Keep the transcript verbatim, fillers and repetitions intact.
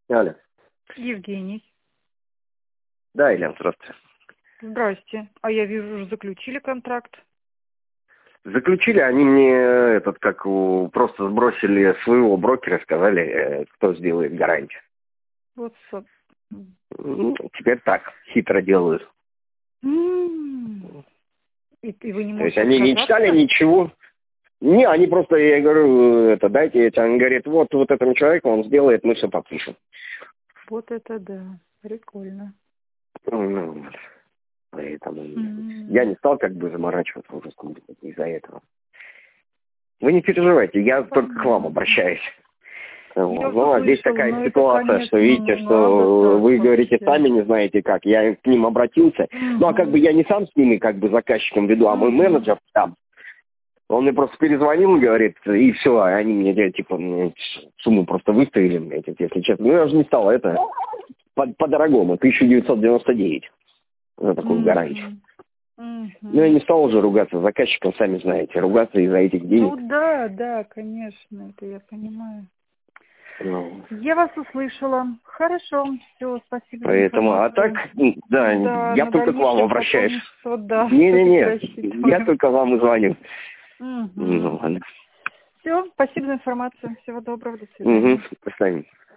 Алло. Евгений. Да, Елена, здравствуйте. Здрасте. А я вижу, уже заключили контракт. Заключили, они мне этот как у, просто сбросили своего брокера, сказали, э, кто сделает гарантию. Вот, со- Ну, теперь так, хитро делают. М. И, и вы не То есть можете они не отказаться? читали ничего. Не, они просто, я говорю, это дайте, это, он говорит, вот, вот этому человеку он сделает, мы все подпишем. Вот это да. Прикольно. Ну, вот. Поэтому М. я не стал как бы заморачиваться уже из-за этого. Вы не переживайте, я только к вам обращаюсь. Вот. Я Ну, а здесь услышала, такая но это, ситуация, что конечно, видите, ну, что надо так вы говорите вообще. сами не знаете как. Я к ним обратился. Мгм. Ну, а как бы я не сам с ними как бы заказчиком веду, а мой Мгм. менеджер там. Он мне просто перезвонил, говорит, и все, а они мне, э, типа, мне сумму просто выставили, эти, если честно. Ну, я же не стал, это по- по-дорогому, тысяча девятьсот девяносто девять за такую гарантию. Мгм. Ну, я не стал уже ругаться с заказчиком, сами знаете, ругаться из-за этих денег. Ну да, да, конечно, это я понимаю. Ну, Я вас услышала. Хорошо, все, спасибо за поэтому, а информацию. так, м, да, Да, я на только к вам дальнейшее обращаюсь. сотрудничество, да, все-таки Не-не-не, я рассчитываю. только вам и звоню. Угу. Ну, ладно. Все, спасибо за информацию. Всего доброго, до Угу, свидания. до свидания.